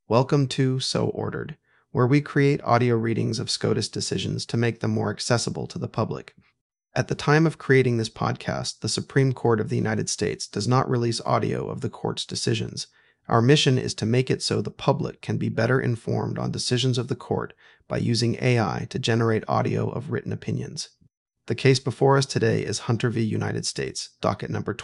Welcome to So Ordered, where we create audio readings of SCOTUS decisions to make them more accessible to the public. At the time of creating this podcast, the Supreme Court of the United States does not release audio of the court's decisions. Our mission is to make it so the public can be better informed on decisions of the court by using AI to generate audio of written opinions. The case before us today is Hunter v. United States, docket number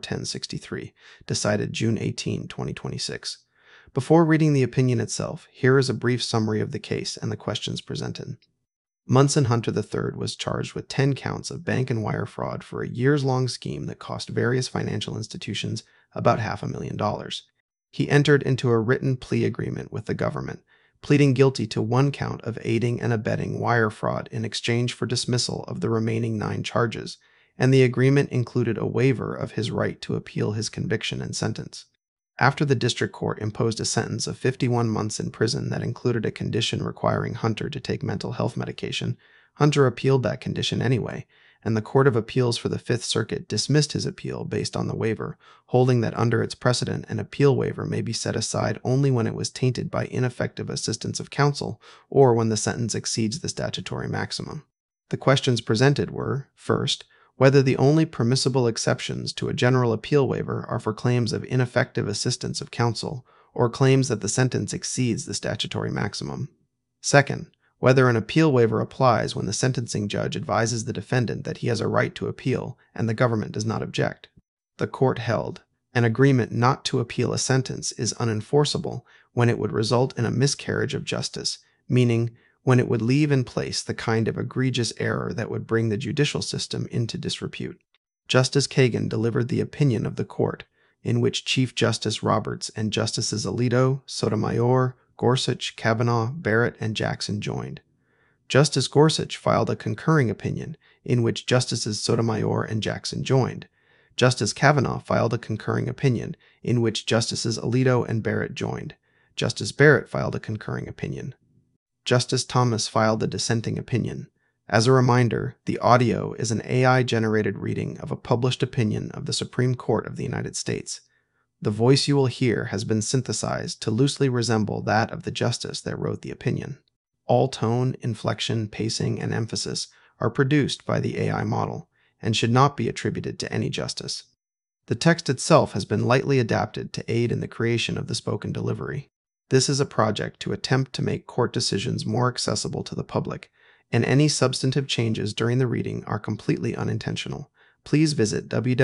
241063, decided June 18, 2026. Before reading the opinion itself, here is a brief summary of the case and the questions presented. Munson Hunter III was charged with 10 counts of bank and wire fraud for a years-long scheme that cost various financial institutions about $500,000. He entered into a written plea agreement with the government, pleading guilty to one count of aiding and abetting wire fraud in exchange for dismissal of the remaining 9 charges, and the agreement included a waiver of his right to appeal his conviction and sentence. After the district court imposed a sentence of 51 months in prison that included a condition requiring Hunter to take mental health medication, Hunter appealed that condition anyway, and the Court of Appeals for the Fifth Circuit dismissed his appeal based on the waiver, holding that under its precedent an appeal waiver may be set aside only when it was tainted by ineffective assistance of counsel or when the sentence exceeds the statutory maximum. The questions presented were, first, whether the only permissible exceptions to a general appeal waiver are for claims of ineffective assistance of counsel or claims that the sentence exceeds the statutory maximum. Second, whether an appeal waiver applies when the sentencing judge advises the defendant that he has a right to appeal and the government does not object. The court held, an agreement not to appeal a sentence is unenforceable when it would result in a miscarriage of justice, meaning when it would leave in place the kind of egregious error that would bring the judicial system into disrepute. Justice Kagan delivered the opinion of the court, in which Chief Justice Roberts and Justices Alito, Sotomayor, Gorsuch, Kavanaugh, Barrett, and Jackson joined. Justice Gorsuch filed a concurring opinion, in which Justices Sotomayor and Jackson joined. Justice Kavanaugh filed a concurring opinion, in which Justices Alito and Barrett joined. Justice Barrett filed a concurring opinion. Justice Thomas filed a dissenting opinion. As a reminder, the audio is an AI-generated reading of a published opinion of the Supreme Court of the United States. The voice you will hear has been synthesized to loosely resemble that of the justice that wrote the opinion. All tone, inflection, pacing, and emphasis are produced by the AI model and should not be attributed to any justice. The text itself has been lightly adapted to aid in the creation of the spoken delivery. This is a project to attempt to make court decisions more accessible to the public, and any substantive changes during the reading are completely unintentional. Please visit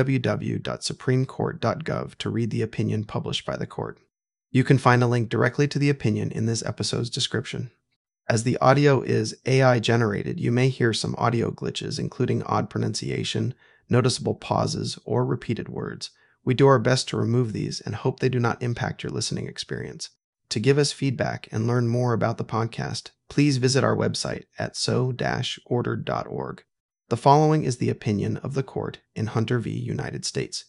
www.supremecourt.gov to read the opinion published by the court. You can find a link directly to the opinion in this episode's description. As the audio is AI-generated, you may hear some audio glitches, including odd pronunciation, noticeable pauses, or repeated words. We do our best to remove these and hope they do not impact your listening experience. To give us feedback and learn more about the podcast, please visit our website at so-ordered.org. The following is the opinion of the court in Hunter v. United States.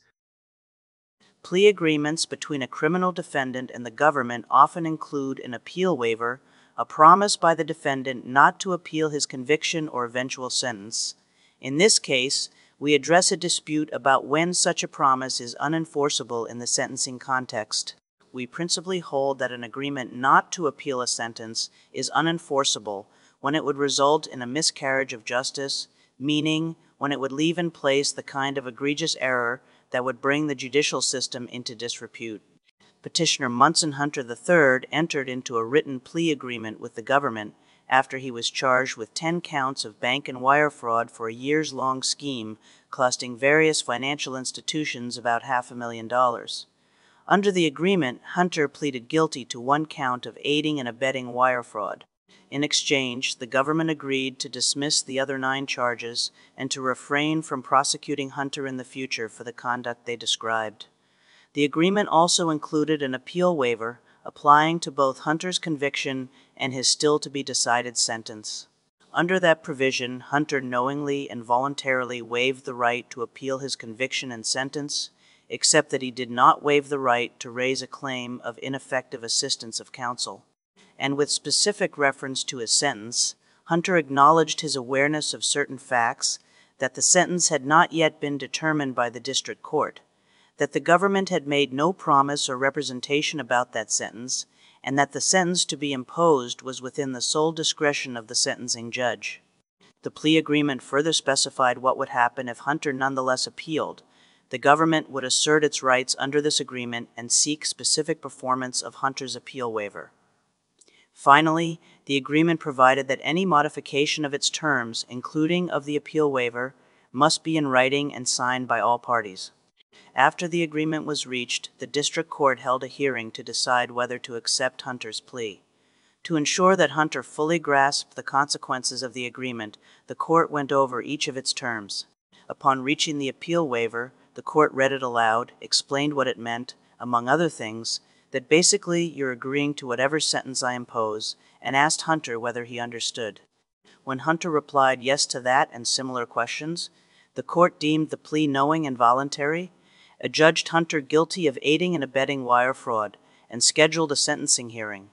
Plea agreements between a criminal defendant and the government often include an appeal waiver, a promise by the defendant not to appeal his conviction or eventual sentence. In this case, we address a dispute about when such a promise is unenforceable in the sentencing context. We principally hold that an agreement not to appeal a sentence is unenforceable when it would result in a miscarriage of justice, meaning when it would leave in place the kind of egregious error that would bring the judicial system into disrepute. Petitioner Munson Hunter III entered into a written plea agreement with the government after he was charged with 10 counts of bank and wire fraud for a years-long scheme costing various financial institutions about $500,000. Under the agreement, Hunter pleaded guilty to one count of aiding and abetting wire fraud. In exchange, the government agreed to dismiss the other 9 charges and to refrain from prosecuting Hunter in the future for the conduct they described. The agreement also included an appeal waiver applying to both Hunter's conviction and his still-to-be-decided sentence. Under that provision, Hunter knowingly and voluntarily waived the right to appeal his conviction and sentence, except that he did not waive the right to raise a claim of ineffective assistance of counsel. And with specific reference to his sentence, Hunter acknowledged his awareness of certain facts, that the sentence had not yet been determined by the district court, that the government had made no promise or representation about that sentence, and that the sentence to be imposed was within the sole discretion of the sentencing judge. The plea agreement further specified what would happen if Hunter nonetheless appealed. The government would assert its rights under this agreement and seek specific performance of Hunter's appeal waiver. Finally, the agreement provided that any modification of its terms, including of the appeal waiver, must be in writing and signed by all parties. After the agreement was reached, the district court held a hearing to decide whether to accept Hunter's plea. To ensure that Hunter fully grasped the consequences of the agreement, the court went over each of its terms. Upon reaching the appeal waiver, the court read it aloud, explained what it meant, among other things, that basically you're agreeing to whatever sentence I impose, and asked Hunter whether he understood. When Hunter replied yes to that and similar questions, the court deemed the plea knowing and voluntary, adjudged Hunter guilty of aiding and abetting wire fraud, and scheduled a sentencing hearing.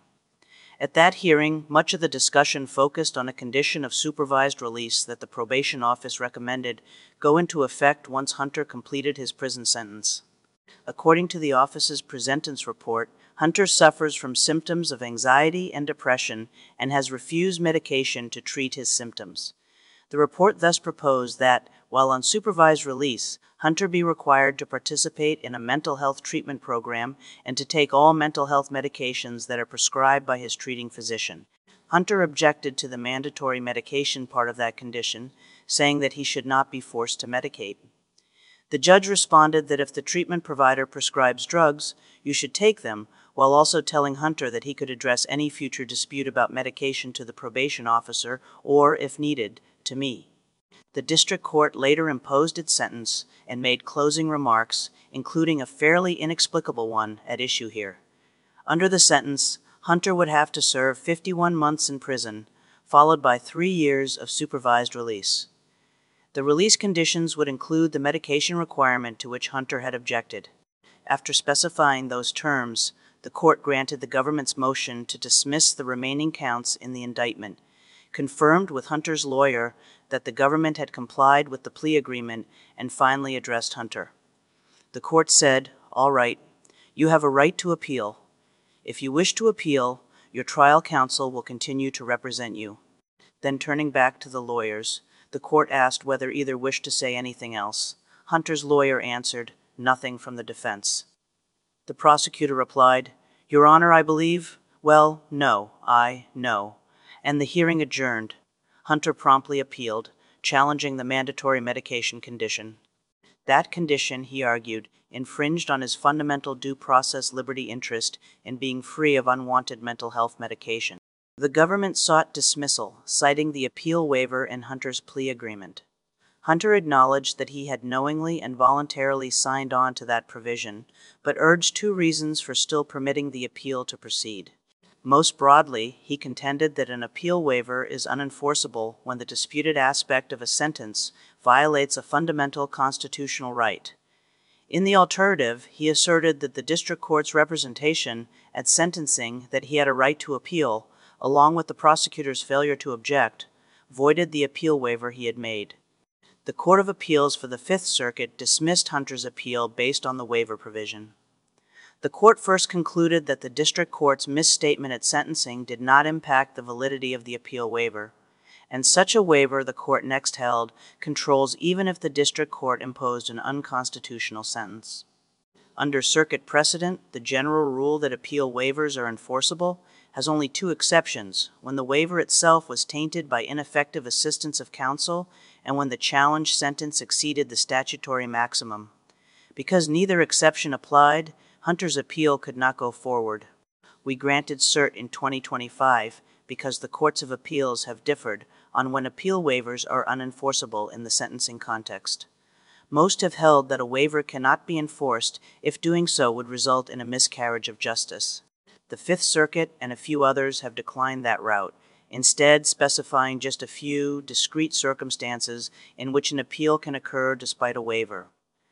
At that hearing, much of the discussion focused on a condition of supervised release that the probation office recommended go into effect once Hunter completed his prison sentence. According to the office's presentence report, Hunter suffers from symptoms of anxiety and depression and has refused medication to treat his symptoms. The report thus proposed that, while on supervised release, Hunter be required to participate in a mental health treatment program and to take all mental health medications that are prescribed by his treating physician. Hunter objected to the mandatory medication part of that condition, saying that he should not be forced to medicate. The judge responded that if the treatment provider prescribes drugs, you should take them, while also telling Hunter that he could address any future dispute about medication to the probation officer or, if needed, to me. The district court later imposed its sentence and made closing remarks, including a fairly inexplicable one at issue here. Under the sentence, Hunter would have to serve 51 months in prison, followed by 3 years of supervised release. The release conditions would include the medication requirement to which Hunter had objected. After specifying those terms, the court granted the government's motion to dismiss the remaining counts in the indictment, confirmed with Hunter's lawyer that the government had complied with the plea agreement, and finally addressed Hunter. The court said, "All right, you have a right to appeal. If you wish to appeal, your trial counsel will continue to represent you." Then turning back to the lawyers, the court asked whether either wished to say anything else. Hunter's lawyer answered, "Nothing from the defense." The prosecutor replied, "Your Honor, I believe, well, no, no," and the hearing adjourned. Hunter promptly appealed, challenging the mandatory medication condition. That condition, he argued, infringed on his fundamental due process liberty interest in being free of unwanted mental health medication. The government sought dismissal, citing the appeal waiver in Hunter's plea agreement. Hunter acknowledged that he had knowingly and voluntarily signed on to that provision, but urged 2 reasons for still permitting the appeal to proceed. Most broadly, he contended that an appeal waiver is unenforceable when the disputed aspect of a sentence violates a fundamental constitutional right. In the alternative, he asserted that the district court's representation at sentencing that he had a right to appeal, along with the prosecutor's failure to object, voided the appeal waiver he had made. The Court of Appeals for the Fifth Circuit dismissed Hunter's appeal based on the waiver provision. The court first concluded that the district court's misstatement at sentencing did not impact the validity of the appeal waiver, and such a waiver, the court next held, controls even if the district court imposed an unconstitutional sentence. Under circuit precedent, the general rule that appeal waivers are enforceable has only 2 exceptions: when the waiver itself was tainted by ineffective assistance of counsel and when the challenged sentence exceeded the statutory maximum. Because neither exception applied, Hunter's appeal could not go forward. We granted cert in 2025 because the courts of appeals have differed on when appeal waivers are unenforceable in the sentencing context. Most have held that a waiver cannot be enforced if doing so would result in a miscarriage of justice. The Fifth Circuit and a few others have declined that route, instead specifying just a few discrete circumstances in which an appeal can occur despite a waiver.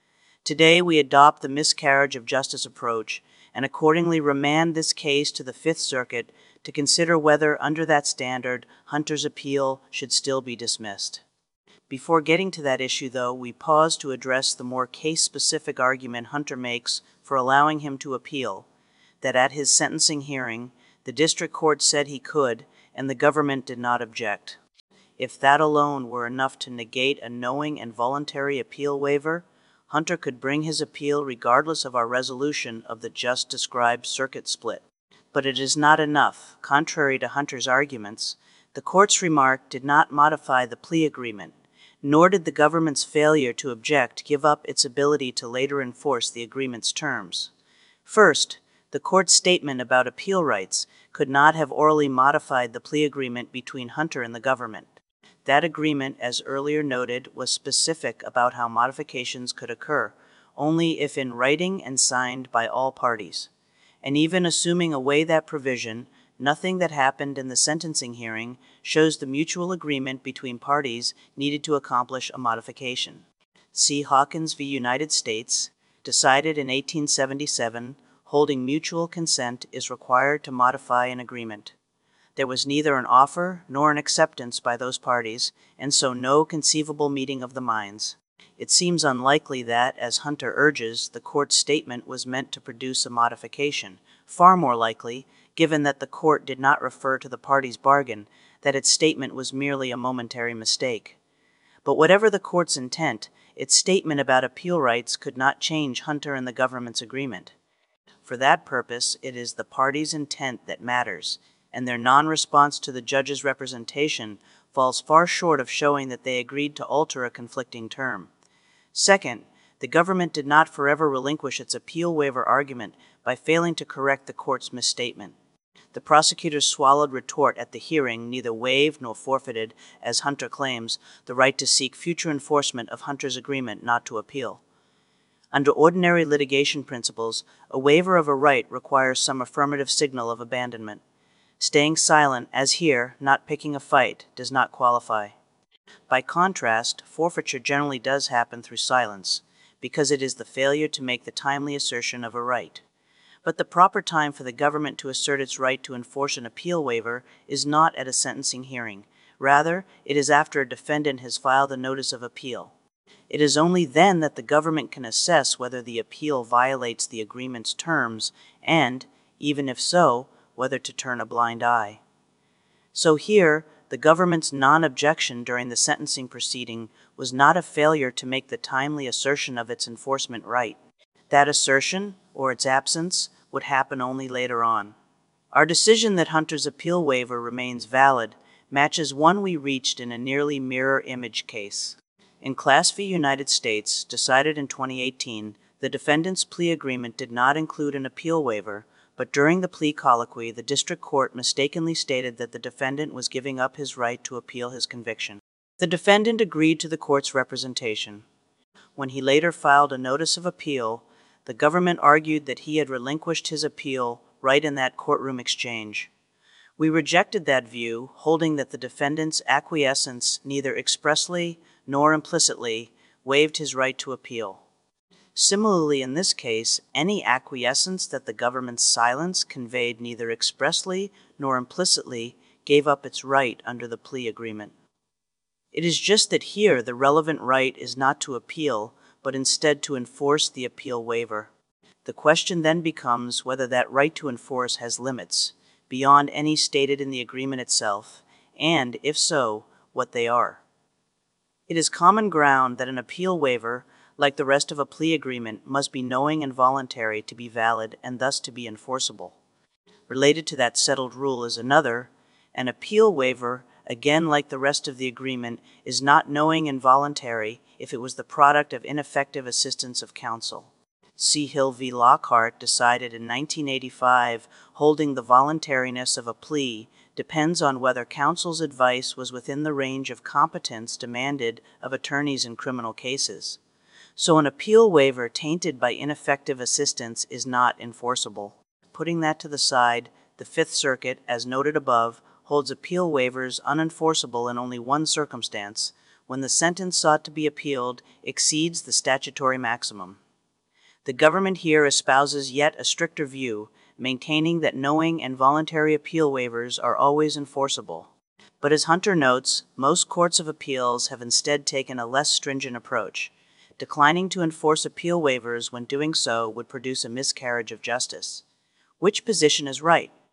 Today, we adopt the miscarriage of justice approach and accordingly remand this case to the Fifth Circuit to consider whether, under that standard, Hunter's appeal should still be dismissed. Before getting to that issue, though, we pause to address the more case-specific argument Hunter makes for allowing him to appeal, that at his sentencing hearing, The district court said he could, and the government did not object. If that alone were enough to negate a knowing and voluntary appeal waiver, Hunter could bring his appeal regardless of our resolution of the just described circuit split. But it is not enough. Contrary to Hunter's arguments, the court's remark did not modify the plea agreement, nor did the government's failure to object give up its ability to later enforce the agreement's terms. First, the court's statement about appeal rights could not have orally modified the plea agreement between Hunter and the government. That agreement, as earlier noted, was specific about how modifications could occur, only if in writing and signed by all parties. And even assuming away that provision, nothing that happened in the sentencing hearing shows the mutual agreement between parties needed to accomplish a modification. See Hawkins v. United States, decided in 1877, holding mutual consent is required to modify an agreement. There was neither an offer nor an acceptance by those parties, and so no conceivable meeting of the minds. It seems unlikely that, as Hunter urges, the court's statement was meant to produce a modification. Far more likely, given that the court did not refer to the parties' bargain, that its statement was merely a momentary mistake. But whatever the court's intent, its statement about appeal rights could not change Hunter and the government's agreement. For that purpose, it is the parties' intent that matters, and their non-response to the judge's representation falls far short of showing that they agreed to alter a conflicting term. Second, the government did not forever relinquish its appeal waiver argument by failing to correct the court's misstatement. The prosecutor's swallowed retort at the hearing neither waived nor forfeited, as Hunter claims, the right to seek future enforcement of Hunter's agreement not to appeal. Under ordinary litigation principles, a waiver of a right requires some affirmative signal of abandonment. Staying silent, as here, not picking a fight, does not qualify. By contrast, forfeiture generally does happen through silence, because it is the failure to make the timely assertion of a right. But the proper time for the government to assert its right to enforce an appeal waiver is not at a sentencing hearing. Rather, it is after a defendant has filed a notice of appeal. It is only then that the government can assess whether the appeal violates the agreement's terms and, even if so, whether to turn a blind eye. So here, the government's non-objection during the sentencing proceeding was not a failure to make the timely assertion of its enforcement right. That assertion, or its absence, would happen only later on. Our decision that Hunter's appeal waiver remains valid matches one we reached in a nearly mirror image case. In Class v. United States, decided in 2018, the defendant's plea agreement did not include an appeal waiver, but during the plea colloquy, the district court mistakenly stated that the defendant was giving up his right to appeal his conviction. The defendant agreed to the court's representation. When he later filed a notice of appeal, the government argued that he had relinquished his appeal right in that courtroom exchange. We rejected that view, holding that the defendant's acquiescence neither expressly nor implicitly waived his right to appeal. Similarly, in this case, any acquiescence that the government's silence conveyed neither expressly nor implicitly gave up its right under the plea agreement. It is just that here the relevant right is not to appeal, but instead to enforce the appeal waiver. The question then becomes whether that right to enforce has limits, beyond any stated in the agreement itself, and, if so, what they are. It is common ground that an appeal waiver, like the rest of a plea agreement, must be knowing and voluntary to be valid and thus to be enforceable. Related to that settled rule is another: an appeal waiver, again like the rest of the agreement, is not knowing and voluntary if it was the product of ineffective assistance of counsel. See Hill v. Lockhart, decided in 1985, holding the voluntariness of a plea depends on whether counsel's advice was within the range of competence demanded of attorneys in criminal cases. So an appeal waiver tainted by ineffective assistance is not enforceable. Putting that to the side, the Fifth Circuit, as noted above, holds appeal waivers unenforceable in only one circumstance: when the sentence sought to be appealed exceeds the statutory maximum. The government here espouses yet a stricter view, maintaining that knowing and voluntary appeal waivers are always enforceable. But as Hunter notes, most courts of appeals have instead taken a less stringent approach. Declining to enforce appeal waivers when doing so would produce a miscarriage of justice. Which position is right?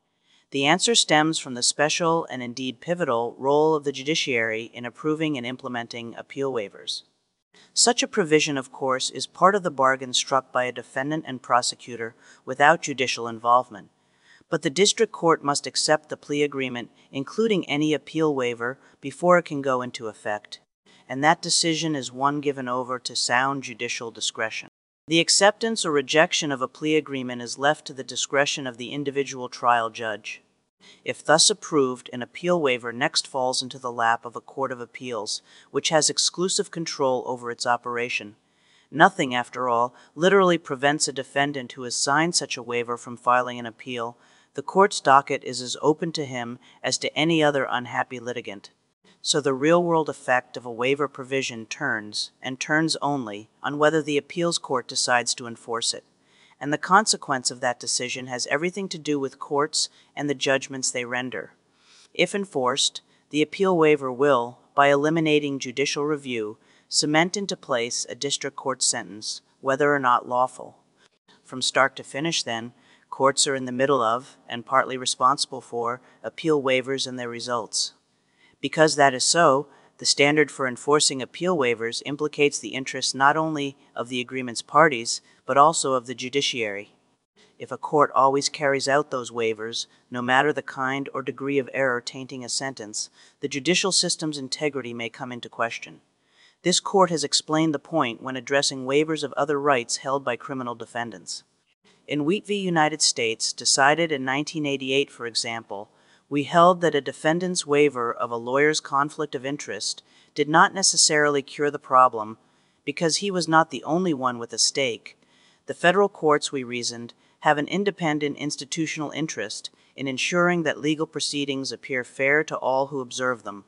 The answer stems from the special and indeed pivotal role of the judiciary in approving and implementing appeal waivers. Such a provision, of course, is part of the bargain struck by a defendant and prosecutor without judicial involvement. But the district court must accept the plea agreement, including any appeal waiver, before it can go into effect. And that decision is one given over to sound judicial discretion. The acceptance or rejection of a plea agreement is left to the discretion of the individual trial judge. If thus approved, an appeal waiver next falls into the lap of a court of appeals, which has exclusive control over its operation. Nothing, after all, literally prevents a defendant who has signed such a waiver from filing an appeal. The court's docket is as open to him as to any other unhappy litigant. So the real-world effect of a waiver provision turns, and turns only, on whether the appeals court decides to enforce it. And the consequence of that decision has everything to do with courts and the judgments they render. If enforced, the appeal waiver will, by eliminating judicial review, cement into place a district court sentence, whether or not lawful. From start to finish, then, courts are in the middle of, and partly responsible for, appeal waivers and their results. Because that is so, the standard for enforcing appeal waivers implicates the interests not only of the agreement's parties, but also of the judiciary. If a court always carries out those waivers, no matter the kind or degree of error tainting a sentence, the judicial system's integrity may come into question. This court has explained the point when addressing waivers of other rights held by criminal defendants. In Wheat v. United States, decided in 1988, for example, we held that a defendant's waiver of a lawyer's conflict of interest did not necessarily cure the problem because he was not the only one with a stake. The federal courts, we reasoned, have an independent institutional interest in ensuring that legal proceedings appear fair to all who observe them.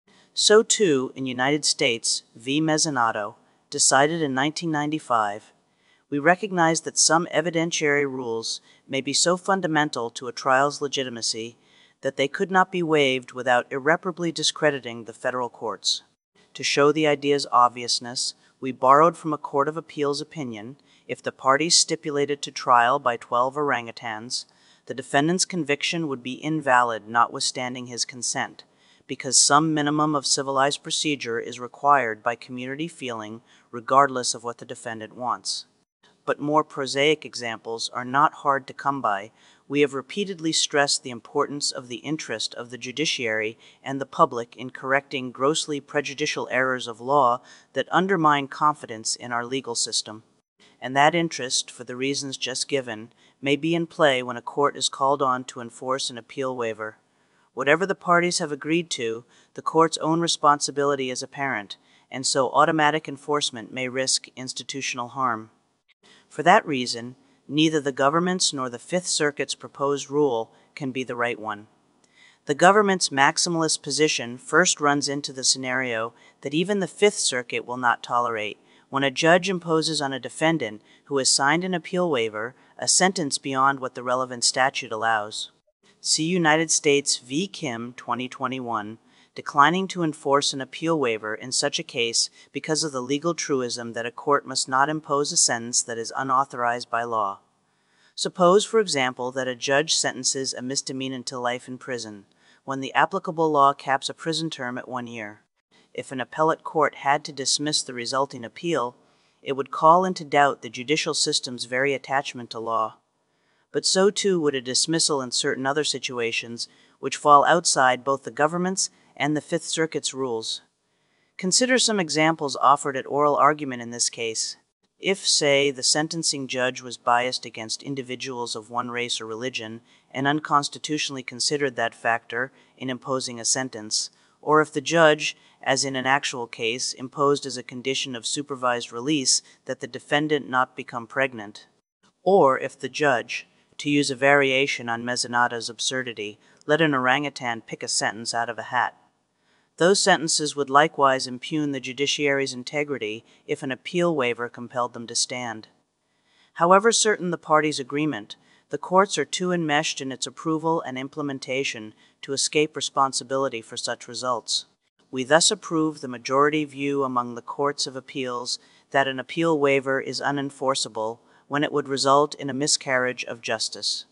So too, in United States v. Mezzanotto, decided in 1995, we recognize that some evidentiary rules may be so fundamental to a trial's legitimacy that they could not be waived without irreparably discrediting the federal courts. To show the idea's obviousness, we borrowed from a court of appeals opinion, if the parties stipulated to trial by 12 orangutans, the defendant's conviction would be invalid notwithstanding his consent, because some minimum of civilized procedure is required by community feeling regardless of what the defendant wants. But more prosaic examples are not hard to come by. We have repeatedly stressed the importance of the interest of the judiciary and the public in correcting grossly prejudicial errors of law that undermine confidence in our legal system. And that interest, for the reasons just given, may be in play when a court is called on to enforce an appeal waiver. Whatever the parties have agreed to, the court's own responsibility is apparent, and so automatic enforcement may risk institutional harm. For that reason, neither the government's nor the Fifth Circuit's proposed rule can be the right one. The government's maximalist position first runs into the scenario that even the Fifth Circuit will not tolerate when a judge imposes on a defendant who has signed an appeal waiver a sentence beyond what the relevant statute allows. See United States v. Kim 2021, declining to enforce an appeal waiver in such a case because of the legal truism that a court must not impose a sentence that is unauthorized by law. Suppose, for example, that a judge sentences a misdemeanor to life in prison, when the applicable law caps a prison term at 1 year. If an appellate court had to dismiss the resulting appeal, it would call into doubt the judicial system's very attachment to law. But so too would a dismissal in certain other situations which fall outside both the government's and the Fifth Circuit's rules. Consider some examples offered at oral argument in this case. If, say, the sentencing judge was biased against individuals of one race or religion and unconstitutionally considered that factor in imposing a sentence, or if the judge, as in an actual case, imposed as a condition of supervised release that the defendant not become pregnant, or if the judge, to use a variation on Mezzanotto's absurdity, let an orangutan pick a sentence out of a hat. Those sentences would likewise impugn the judiciary's integrity if an appeal waiver compelled them to stand. However certain the parties' agreement, the courts are too enmeshed in its approval and implementation to escape responsibility for such results. We thus approve the majority view among the courts of appeals that an appeal waiver is unenforceable when it would result in a miscarriage of justice.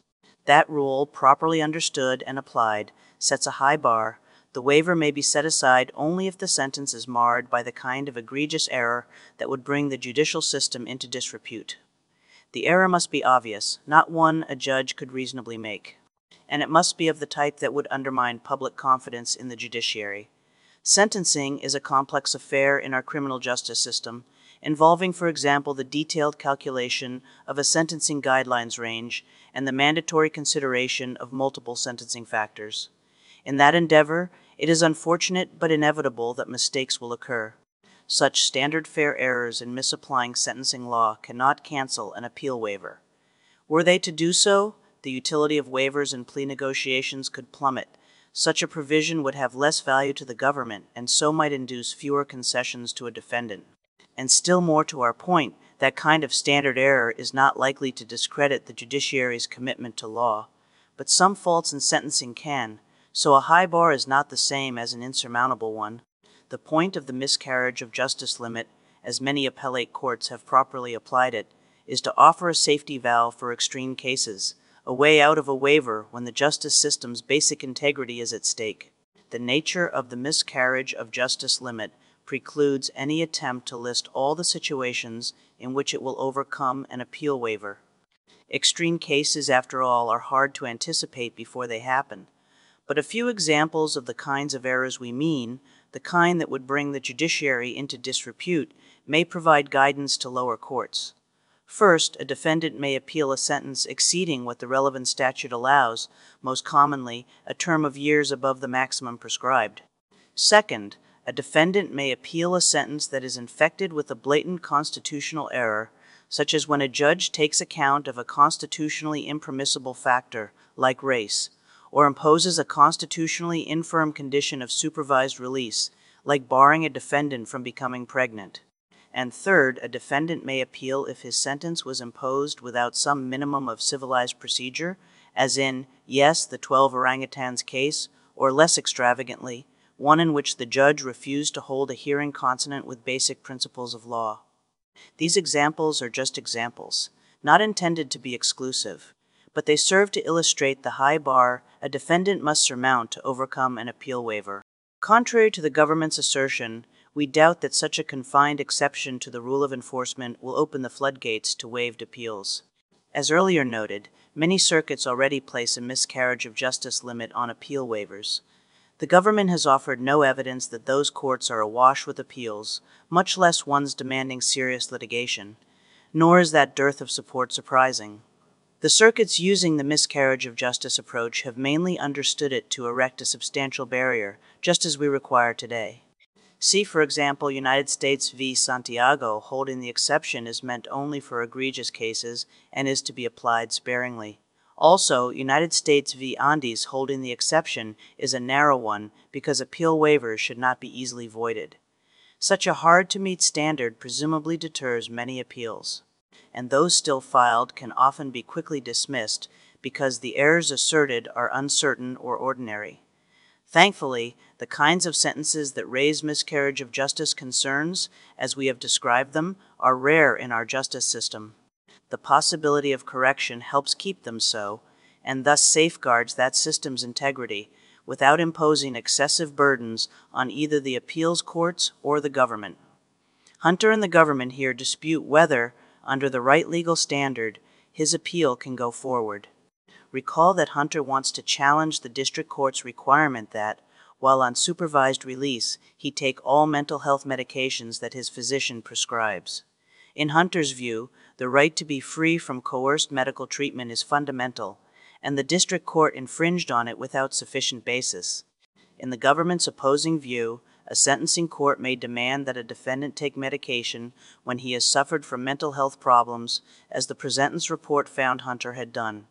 That rule, properly understood and applied, sets a high bar. The waiver may be set aside only if the sentence is marred by the kind of egregious error that would bring the judicial system into disrepute. The error must be obvious, not one a judge could reasonably make, and it must be of the type that would undermine public confidence in the judiciary. Sentencing is a complex affair in our criminal justice system, involving, for example, the detailed calculation of a sentencing guidelines range and the mandatory consideration of multiple sentencing factors. In that endeavor, it is unfortunate but inevitable that mistakes will occur. Such standard fare errors in misapplying sentencing law cannot cancel an appeal waiver. Were they to do so, the utility of waivers in plea negotiations could plummet. Such a provision would have less value to the government and so might induce fewer concessions to a defendant. And still more to our point, that kind of standard error is not likely to discredit the judiciary's commitment to law. But some faults in sentencing can, so a high bar is not the same as an insurmountable one. The point of the miscarriage of justice limit, as many appellate courts have properly applied it, is to offer a safety valve for extreme cases, a way out of a waiver when the justice system's basic integrity is at stake. The nature of the miscarriage of justice limit precludes any attempt to list all the situations in which it will overcome an appeal waiver. Extreme cases, after all, are hard to anticipate before they happen. But a few examples of the kinds of errors we mean, the kind that would bring the judiciary into disrepute, may provide guidance to lower courts. First, a defendant may appeal a sentence exceeding what the relevant statute allows, most commonly a term of years above the maximum prescribed. Second, a defendant may appeal a sentence that is infected with a blatant constitutional error, such as when a judge takes account of a constitutionally impermissible factor, like race, or imposes a constitutionally infirm condition of supervised release, like barring a defendant from becoming pregnant. And third, a defendant may appeal if his sentence was imposed without some minimum of civilized procedure, as in, yes, the 12 orangutans case, or less extravagantly, one in which the judge refused to hold a hearing consonant with basic principles of law. These examples are just examples, not intended to be exclusive, but they serve to illustrate the high bar a defendant must surmount to overcome an appeal waiver. Contrary to the government's assertion, we doubt that such a confined exception to the rule of enforcement will open the floodgates to waived appeals. As earlier noted, many circuits already place a miscarriage of justice limit on appeal waivers. The government has offered no evidence that those courts are awash with appeals, much less ones demanding serious litigation, nor is that dearth of support surprising. The circuits using the miscarriage of justice approach have mainly understood it to erect a substantial barrier, just as we require today. See, for example, United States v. Santiago, holding the exception is meant only for egregious cases and is to be applied sparingly. Also, United States v. Andes, holding the exception is a narrow one because appeal waivers should not be easily voided. Such a hard-to-meet standard presumably deters many appeals, and those still filed can often be quickly dismissed because the errors asserted are uncertain or ordinary. Thankfully, the kinds of sentences that raise miscarriage of justice concerns, as we have described them, are rare in our justice system. The possibility of correction helps keep them so, and thus safeguards that system's integrity without imposing excessive burdens on either the appeals courts or the government. Hunter and the government here dispute whether, under the right legal standard, his appeal can go forward. Recall that Hunter wants to challenge the district court's requirement that, while on supervised release, he take all mental health medications that his physician prescribes. In Hunter's view, the right to be free from coerced medical treatment is fundamental, and the district court infringed on it without sufficient basis. In the government's opposing view, a sentencing court may demand that a defendant take medication when he has suffered from mental health problems, as the presentence report found Hunter had done.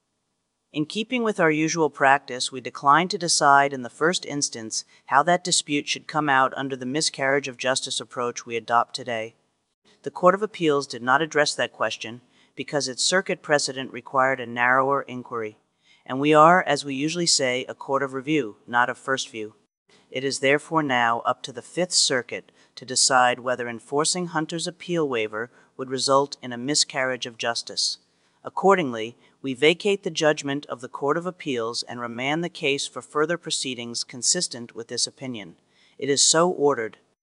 In keeping with our usual practice, we decline to decide in the first instance how that dispute should come out under the miscarriage of justice approach we adopt today. The Court of Appeals did not address that question because its circuit precedent required a narrower inquiry, and we are, as we usually say, a court of review, not of first view. It is therefore now up to the Fifth Circuit to decide whether enforcing Hunter's appeal waiver would result in a miscarriage of justice. Accordingly, we we vacate the judgment of the Court of Appeals and remand the case for further proceedings consistent with this opinion. It is so ordered.